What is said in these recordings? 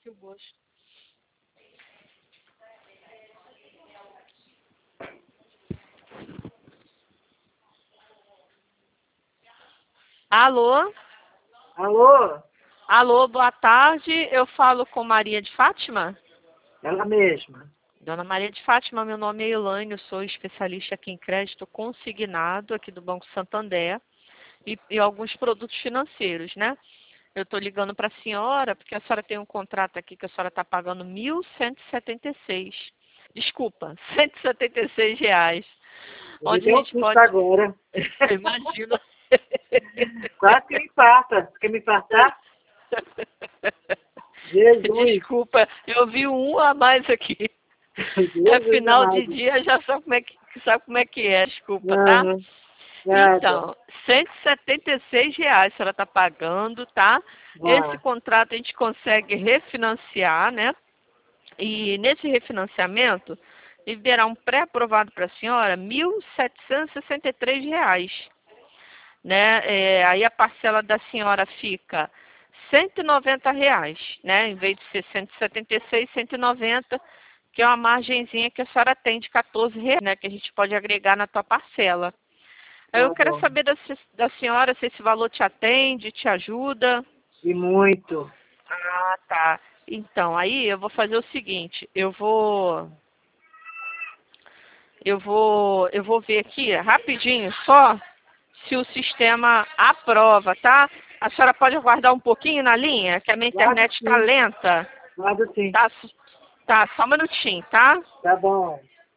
aqui o gosto. Alô? Alô? Alô, boa tarde. Eu falo com Maria de Fátima? Ela mesma. Dona Maria de Fátima, meu nome é Elaine, eu sou especialista aqui em crédito consignado aqui do Banco Santander e alguns produtos financeiros, né? Eu estou ligando para a senhora porque a senhora tem um contrato aqui que a senhora está pagando 1.176. Desculpa, R$ 176. Me Onde a deu um gente susto pode... agora. Imagina. Quase que me infarta. Quer me infartar? Jesus. Desculpa, eu vi um a mais aqui. É Jesus final de amado. dia, já sabe como é que é, desculpa, tá? Aham. Nada. Então, R$ 176 a senhora está pagando, tá? Esse Ah, contrato a gente consegue refinanciar, né? E nesse refinanciamento, liberar um pré-aprovado para a senhora, R$ 1.763, né? Aí a parcela da senhora fica R$ 190, né? Em vez de ser 176, 190, que é uma margenzinha que a senhora tem de R$ 14, né? Que a gente pode agregar na tua parcela. Aí eu tá quero bom. saber da senhora se esse valor te atende, te ajuda. E muito. Ah, tá. Então, aí eu vou fazer o seguinte, eu vou ver aqui rapidinho só se o sistema aprova, tá? A senhora pode aguardar um pouquinho na linha, que a minha Guardo internet está sim. lenta. Guardo sim. Tá, tá, só um minutinho, tá? Tá bom.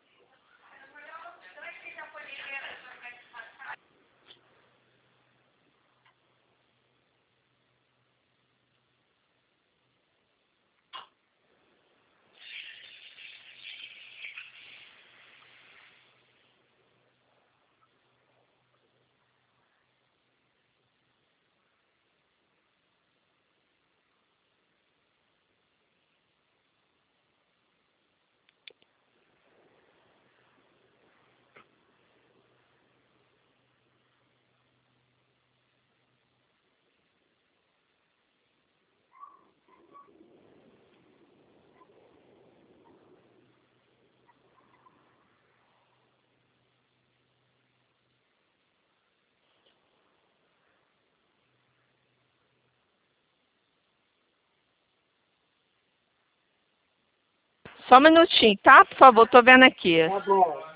Só um minutinho, tá? Por favor, tô vendo aqui. Tá bom.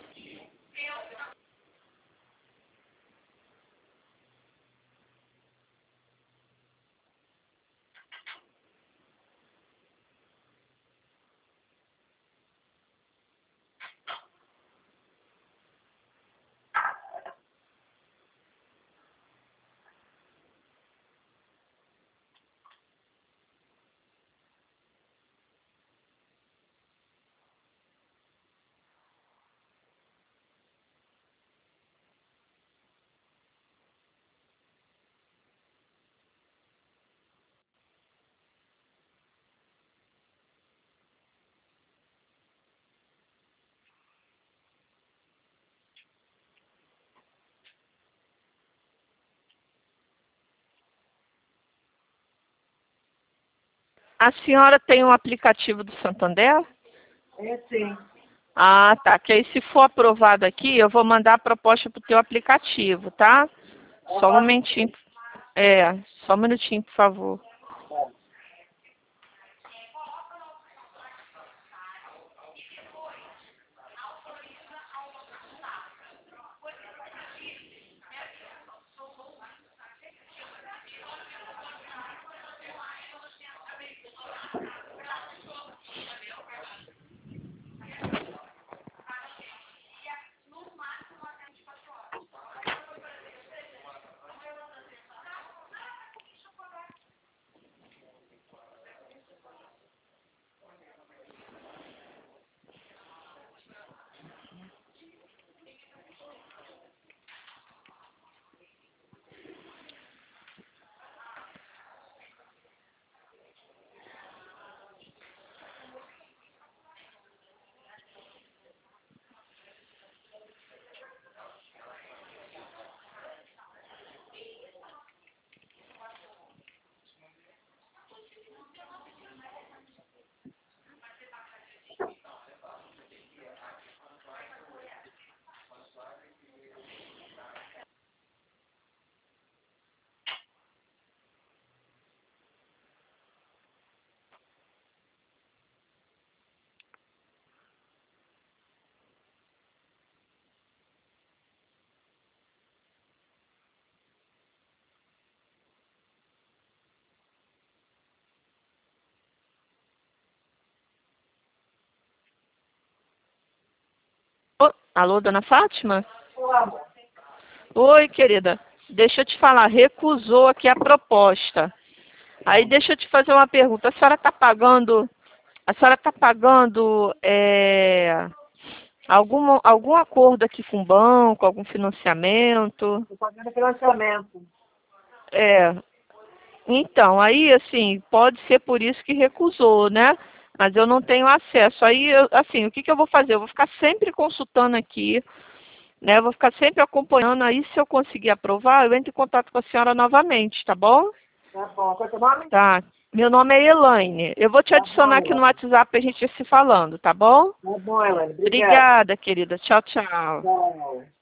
A senhora tem um aplicativo do Santander? É sim. Ah, tá. Que aí se for aprovado aqui, eu vou mandar a proposta pro teu aplicativo, tá? Só um momentinho. Só um minutinho, por favor. Alô, dona Fátima? Olá. Oi, querida. Deixa eu te falar, recusou aqui a proposta. Aí deixa eu te fazer uma pergunta. A senhora está pagando algum acordo aqui com o banco, algum financiamento? Estou fazendo financiamento. É, então, aí, assim, pode ser por isso que recusou, né? Mas eu não tenho acesso. Aí, assim, o que que eu vou fazer? Eu vou ficar sempre consultando aqui, né? Eu vou ficar sempre acompanhando. Aí, se eu conseguir aprovar, eu entro em contato com a senhora novamente, tá bom? Tá bom. Qual é o seu nome? Tá. Meu nome é Elaine. Eu vou te Tá bom, adicionar aqui no Elaine. WhatsApp pra gente ir se falando, tá bom? Tá bom, Elaine. Obrigada. Obrigada, querida. Tchau, tchau. Tchau.